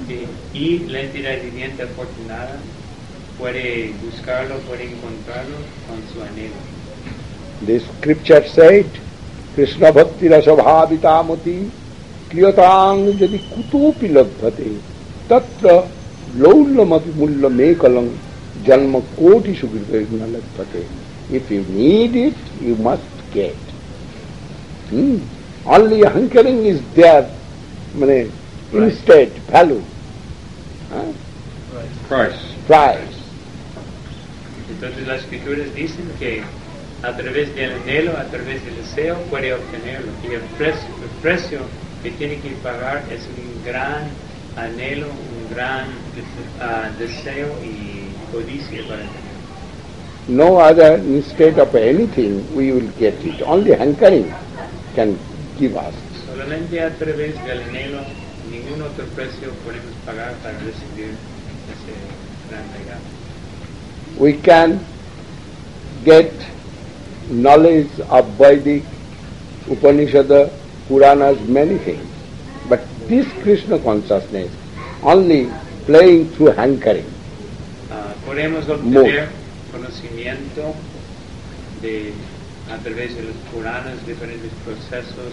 Speaker 3: Y, y la entidad viviente afortunada puede buscarlo, puede encontrarlo con su anhelo.
Speaker 1: The scripture said, Krishna bhakti rasa bhavitamati kliyatang jadi kutupi labdhate tatra laulamapi mulla mekalang janma koti sukritagna labdhate. If you need it, you must get. Hmm. Only hankering is there, mane, instead, value. Huh?
Speaker 2: Price.
Speaker 1: Price.
Speaker 3: Entonces las escrituras dicen que a través del anhelo, a través del deseo, puede obtenerlo. Y el precio, el precio que tiene que pagar es un gran anhelo, un gran uh, deseo y codicia para tenerlo.
Speaker 1: No other instead of anything we will get it. Only hankering can give us.
Speaker 3: Solamente a través del anhelo, ningún otro precio podemos pagar para recibir ese gran regalo.
Speaker 1: We can get knowledge of Vedic, Upanishad, Puranas, many things. But this Krishna consciousness, only playing through hankering.
Speaker 3: Uh, podemos obtener conocimiento de, a través de los Puranas, diferentes procesos,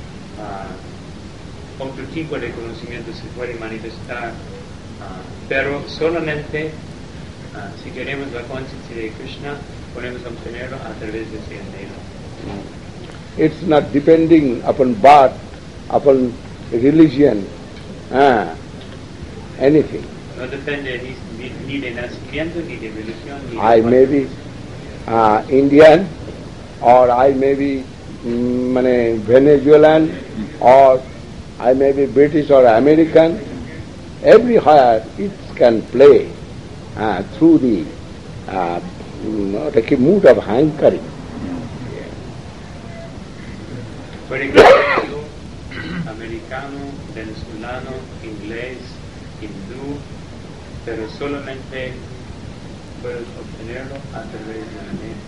Speaker 3: uh, otro tipo de conocimiento se puede manifestar, uh, pero solamente uh, si queremos la conciencia de Krishna, podemos obtenerlo a través de ese anhelo.
Speaker 1: It's not depending upon birth, upon religion, uh, anything.
Speaker 3: No depende ni, ni, ni de nacimiento, ni de religión, ni de
Speaker 1: I may be uh, Indian, or I may be mm, mane, Venezuelan, or I may be British or American. Everywhere it can play uh, through the uh, the mood of hankering.
Speaker 3: Puede que sea americano, venezolano, inglés, hindú, pero solamente puedes obtenerlo a través de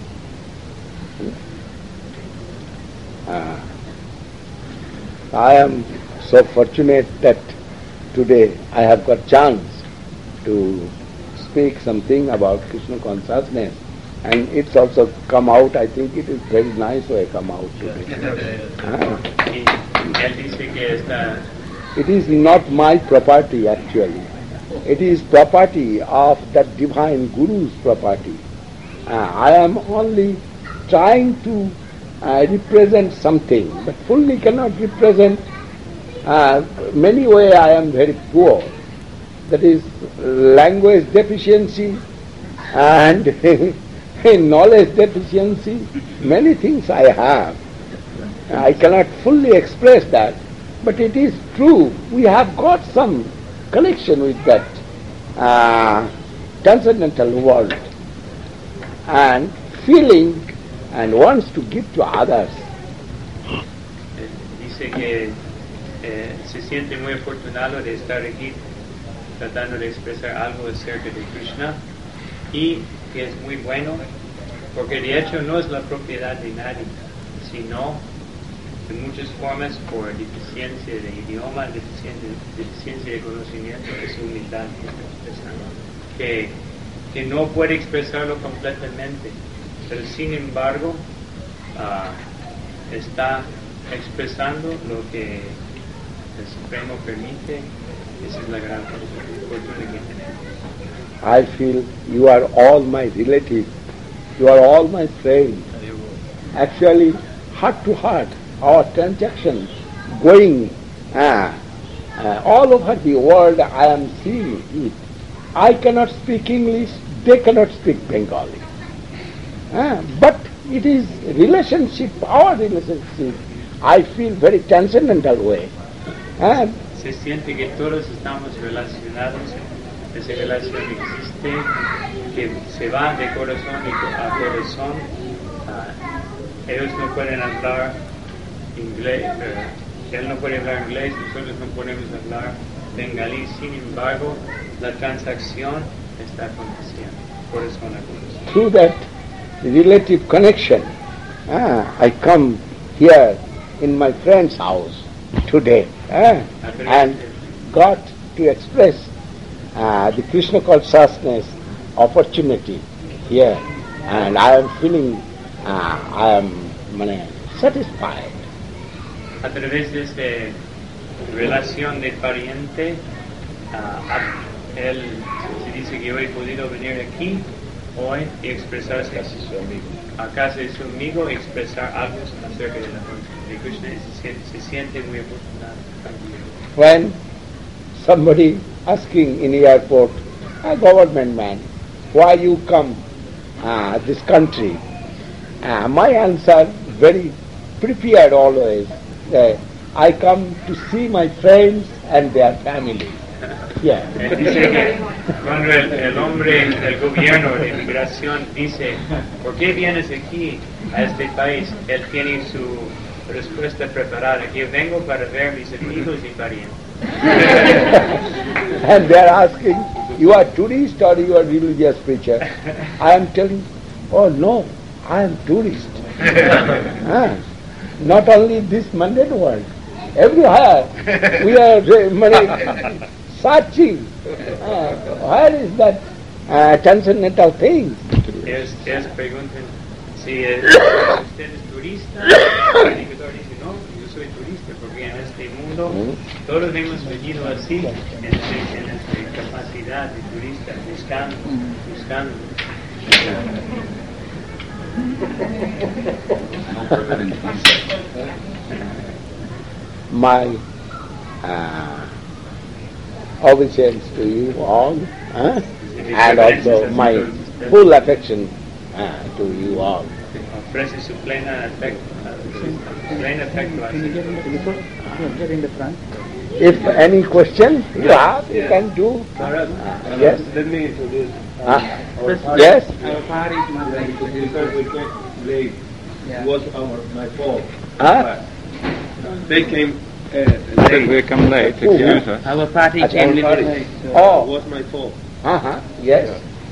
Speaker 3: la mente.
Speaker 1: Uh, I am so fortunate that today I have got chance to speak something about Krishna consciousness, and it's also come out. I think it is very nice way come out today. Ah.
Speaker 3: Y él dice que esta
Speaker 1: It is not my property actually. It is property of that divine Guru's property. Uh, I am only trying to uh, represent something, but fully cannot represent. Uh, many way I am very poor. That is language deficiency and knowledge deficiency. Many things I have. I cannot fully express that, but it is true. We have got some connection with that uh, transcendental world and feeling and wants to give to others.
Speaker 3: dice que eh, se siente muy afortunado de estar aquí tratando de expresar algo acerca de Krishna y que es muy bueno porque de hecho no es la propiedad de nadie, sino de muchas formas por deficiencia de idioma, deficiencia, deficiencia de conocimiento, es humildad que está expresando, que, que no puede expresarlo completamente, pero sin embargo uh, está expresando lo que el Supremo permite. Esa es la gran fortuna que tenemos.
Speaker 1: I feel you are all my relatives, you are all my friends. Actually, heart to heart, our transactions going uh, uh, all over the world. I am seeing it. I cannot speak English, they cannot speak Bengali. Uh, but it is relationship, our relationship. I feel very transcendental way. Uh,
Speaker 3: Se siente que todos estamos relacionados, esa relación existe, que se va de corazón a corazón. Uh, ellos no pueden hablar inglés, uh, él no puede hablar inglés, nosotros no podemos hablar bengalí, sin embargo, la transacción está aconteciendo, corazón a corazón.
Speaker 1: Through that relative connection, ah, I come here in my friend's house today ah, and got to express uh, the Krishna consciousness opportunity here, and I am feeling uh, I am mane, satisfied.
Speaker 3: A través de esta relación de pariente, uh, él se dice que hoy he podido venir aquí hoy y expresarse a casa de su amigo y expresar algo acerca de la de Krishna. Se, se siente muy afortunado.
Speaker 1: When somebody asking in the airport, a government man, why you come uh, this country? Uh, my answer very prepared always. Uh, I come to see my friends and their family. Yeah.
Speaker 3: Él dice que cuando el, el hombre del gobierno de inmigración dice, ¿por qué vienes aquí a este país? Él tiene su respuesta preparada, que vengo para ver mis amigos y parientes.
Speaker 1: And they are asking, you are tourist or you are religious preacher? I am telling, oh no, I am tourist. ah, not only this mundane world, everywhere we are uh, searching. Uh, where is that uh, transcendental thing?
Speaker 3: Ellos, ellos preguntan si es, usted es turista. El predicador dice, no, yo soy turista porque en este mundo todos hemos venido así, en, en nuestra capacidad de turista, buscando, buscando.
Speaker 1: My uh, obeisance to you all, huh? and also my full affection uh, to you all.
Speaker 3: Ofrece su plena afecto, plena afecto hacia.
Speaker 1: If any question you have, you can do.
Speaker 5: Maharaj,
Speaker 1: Uh, yes.
Speaker 5: let me introduce.
Speaker 1: Uh,
Speaker 5: Our
Speaker 1: yes.
Speaker 7: Our party is not ready to do
Speaker 5: Because we came late.
Speaker 7: Yeah.
Speaker 5: It was our, my fault.
Speaker 1: Huh?
Speaker 5: They came uh,
Speaker 2: Said
Speaker 5: late.
Speaker 2: we come late,
Speaker 1: Who?
Speaker 2: excuse us.
Speaker 7: Our party
Speaker 1: At
Speaker 7: came
Speaker 1: our
Speaker 7: little
Speaker 5: party.
Speaker 7: late. So
Speaker 5: It
Speaker 1: Oh,
Speaker 5: was my fault.
Speaker 1: uh-huh, yes.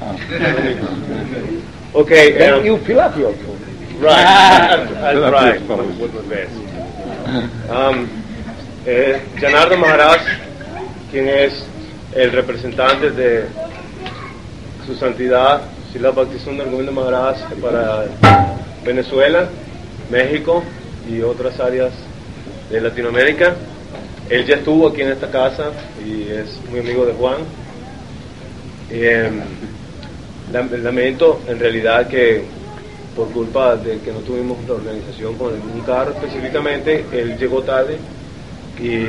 Speaker 5: Okay,
Speaker 1: Then
Speaker 5: um,
Speaker 1: you fill up your food.
Speaker 5: right. I'll,
Speaker 2: Fill
Speaker 5: I'll
Speaker 2: up
Speaker 5: try
Speaker 2: your phone.
Speaker 5: with my best. Um, eh, Janarda Maharaj, quien es el representante de su santidad, Srila Bhaktisundar Govinda Maharaj, para Venezuela, México y otras áreas de Latinoamérica. Él ya estuvo aquí en esta casa y es muy amigo de Juan. Eh, lamento en realidad que por culpa de que no tuvimos la organización con un carro específicamente, él llegó tarde y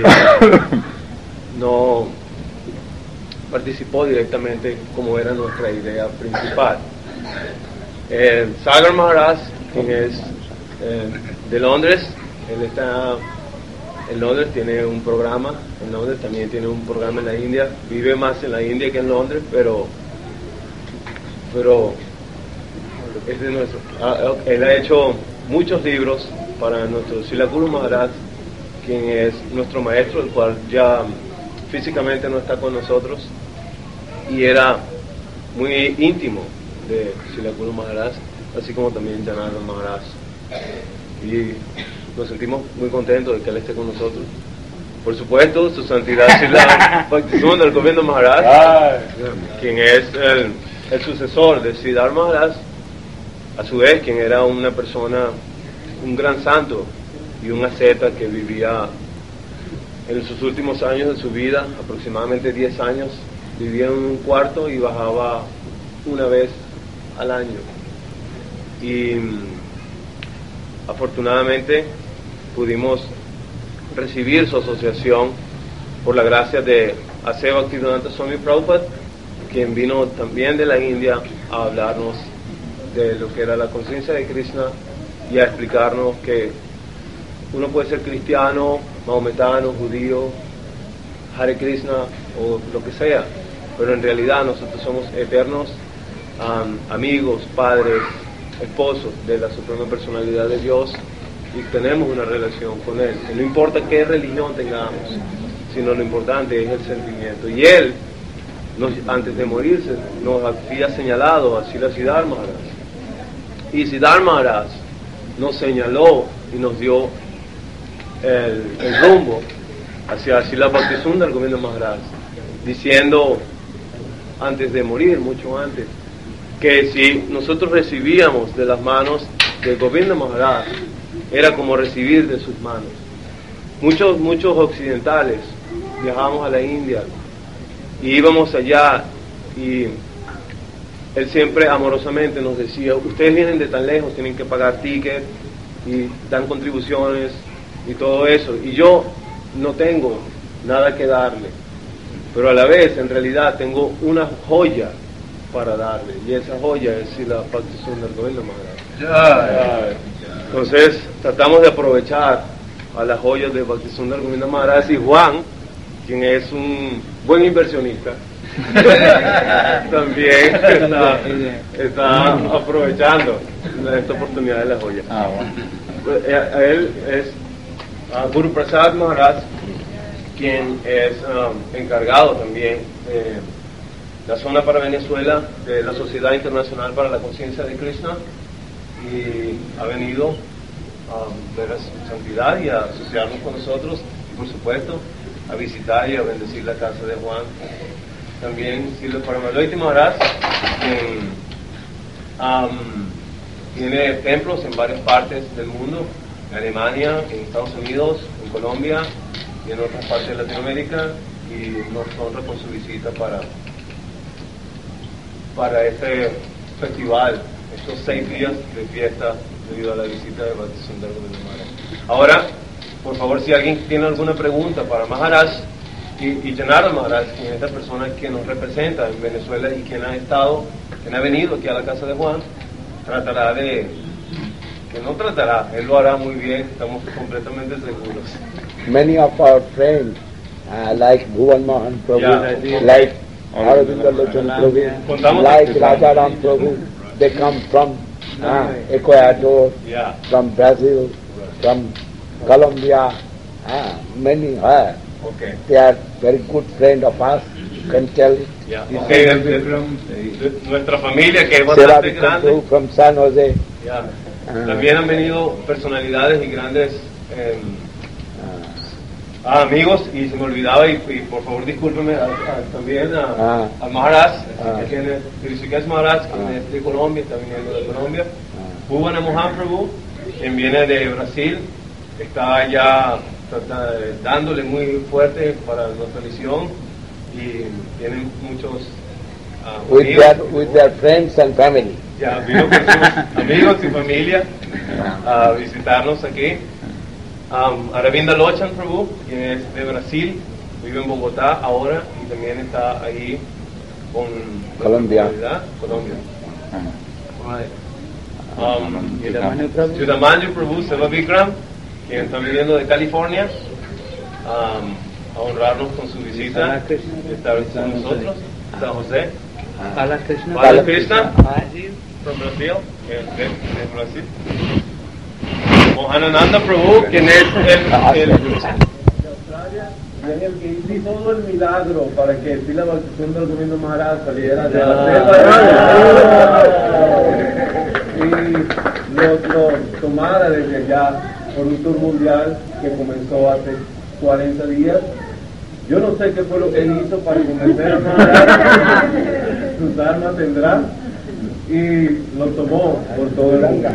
Speaker 5: no participó directamente como era nuestra idea principal. Eh, Sagar Maharaj, quien es eh, de Londres, él está en Londres, tiene un programa en Londres, también tiene un programa en la India, vive más en la India que en Londres, pero pero es de nuestro, ah, él ha hecho muchos libros para nuestro Srila Guru Maharaj, quien es nuestro maestro, el cual ya físicamente no está con nosotros, y era muy íntimo de Srila Guru Maharaj, así como también Janarda Maharaj, y nos sentimos muy contentos de que él esté con nosotros. Por supuesto, su santidad Srila Bhaktisundar Govinda Maharaj, quien es el, el sucesor de Siddhar Maharaj, a su vez quien era una persona, un gran santo y un asceta que vivía en sus últimos años de su vida, aproximadamente diez años, vivía en un cuarto y bajaba una vez al año. Y afortunadamente pudimos recibir su asociación por la gracia de Aseva Bhaktivedanta Swami Prabhupada, quien vino también de la India a hablarnos de lo que era la conciencia de Krishna y a explicarnos que uno puede ser cristiano, maometano, judío, Hare Krishna o lo que sea, pero en realidad nosotros somos eternos um, amigos, padres, esposos de la Suprema Personalidad de Dios y tenemos una relación con Él. Y no importa qué religión tengamos, sino lo importante es el sentimiento. Y Él, nos, antes de morirse, nos había señalado a Srila Siddhar Maharaj. Y Siddhar Maharaj nos señaló y nos dio el, el rumbo hacia Srila Bhaktisundar Govinda Maharaj. diciendo antes de morir, mucho antes, que si nosotros recibíamos de las manos del Govinda Maharaj, era como recibir de sus manos. Muchos, muchos occidentales viajamos a la India y íbamos allá y él siempre amorosamente nos decía, ustedes vienen de tan lejos, tienen que pagar tickets y dan contribuciones y todo eso, y yo no tengo nada que darle, pero a la vez en realidad tengo una joya para darle, y esa joya es si la Bhaktisundar Govinda Maharaj. Entonces tratamos de aprovechar a las joyas de Bhaktisundar Govinda Maharaj, y Juan, quien es un buen inversionista, también está, está aprovechando esta oportunidad de la joya.
Speaker 2: Ah, bueno.
Speaker 5: A él es uh, Guru Prasad Maharaj, quien es um, encargado también de la zona para Venezuela de la Sociedad Internacional para la Conciencia de Krishna, y ha venido a ver a su santidad y a asociarnos con nosotros, y por supuesto a visitar y a bendecir la casa de Juan. También Srila Paramaloiti Maharaj, quien um, tiene templos en varias partes del mundo, en Alemania, en Estados Unidos, en Colombia y en otras partes de Latinoamérica, y nos honra con su visita para, para este festival, estos seis días de fiesta debido a la visita de Bhaktisundar Govinda Maharaj. Ahora, por favor, si alguien tiene alguna pregunta para Maharaj y, y Janardhan Maharaj, quien es esta persona que nos representa en Venezuela y quien ha estado, quien ha venido aquí a la casa de Juan, tratará de, que no tratará, él lo hará muy bien, estamos completamente seguros.
Speaker 1: Many of our friends, uh, like Bhuvan Mohan Prabhu,
Speaker 5: Yeah.
Speaker 1: like Aurobindo Lochan Prabhu, like Rajaram Prabhu, they come from uh, Ecuador,
Speaker 5: Yeah.
Speaker 1: from Brazil, from Colombia, uh, many are.
Speaker 5: Okay.
Speaker 1: They are very good friend of us, you can tell it.
Speaker 5: Yeah. Okay. De, de- de nuestra familia, que es
Speaker 1: Sera
Speaker 5: bastante
Speaker 1: Vikram
Speaker 5: grande.
Speaker 1: Prabhu from San Jose.
Speaker 5: Yeah.
Speaker 1: Ah.
Speaker 5: También han venido personalidades y grandes eh, ah, amigos, y se me olvidaba, y, y por favor discúlpeme a- a- también a,
Speaker 1: Ah.
Speaker 5: a Maharaj,
Speaker 1: Ah.
Speaker 5: que tiene Rishikesh Maharaj, quien
Speaker 1: Ah.
Speaker 5: es de Colombia, está viniendo de Colombia. Bhuvan Mohan Prabhu, quien viene de Brasil, está ya trata- dándole muy fuerte para nuestra misión, y tienen muchos ah,
Speaker 1: With
Speaker 5: amigos.
Speaker 1: their, with their friends and family.
Speaker 5: Ya vino con sus amigos y familia a visitarnos aquí. Um, Aravinda Lochan Prabhu, quien es de Brasil, vive en Bogotá ahora, y también está ahí con
Speaker 1: Colombia.
Speaker 5: comunidad, Colombia.
Speaker 2: Ah,
Speaker 5: Um,
Speaker 2: Yudamanyu
Speaker 5: Yudamanyu Prabhu Seva Vikram, quien está viviendo de California, um, a honrarnos con su visita, de estar con nosotros. San José.
Speaker 7: Balakrishna.
Speaker 5: Balakrishna from Brazil, que es de, de Brasil. Mohanananda Prabhu, quien es el, el
Speaker 6: el que hizo todo el milagro para que Srila Bhaktisundar Govinda Maharaj saliera de la selva y lo, lo tomara desde allá por un tour mundial que comenzó hace cuarenta días. Yo no sé qué fue lo que él hizo para convencer a Maharaj, sus armas tendrá, y lo tomó por todo el mundo.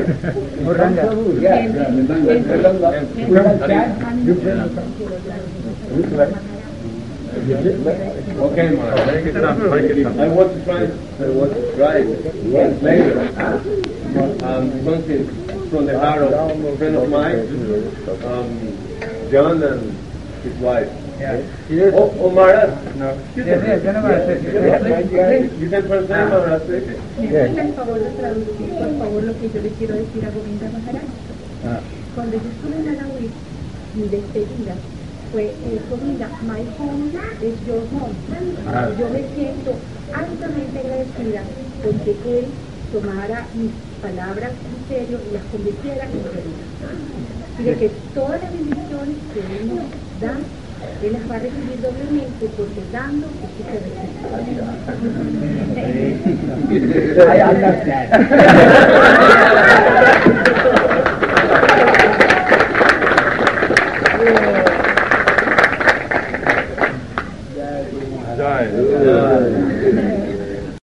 Speaker 6: Okay, Maharaj. I want to try. I want to try it later. Um, something from the heart of a friend of mine, um, John and his wife. Oh, oh, Maharaj. No. You can translate, Maharaj.
Speaker 4: ¿Me el favor de traducir, por favor, lo que yo le quiero decir a Govinda Maharaj? Cuando yo estuve en Alawi, mi despedida fue, eh, Govinda, my home is your home. Yo me siento altamente agradecida porque él tomara mis palabras en serio y las convirtiera en realidad. Así que todas las bendiciones que él nos da, él las va a recibir doblemente, porque dando es que se recibe.
Speaker 1: I understand.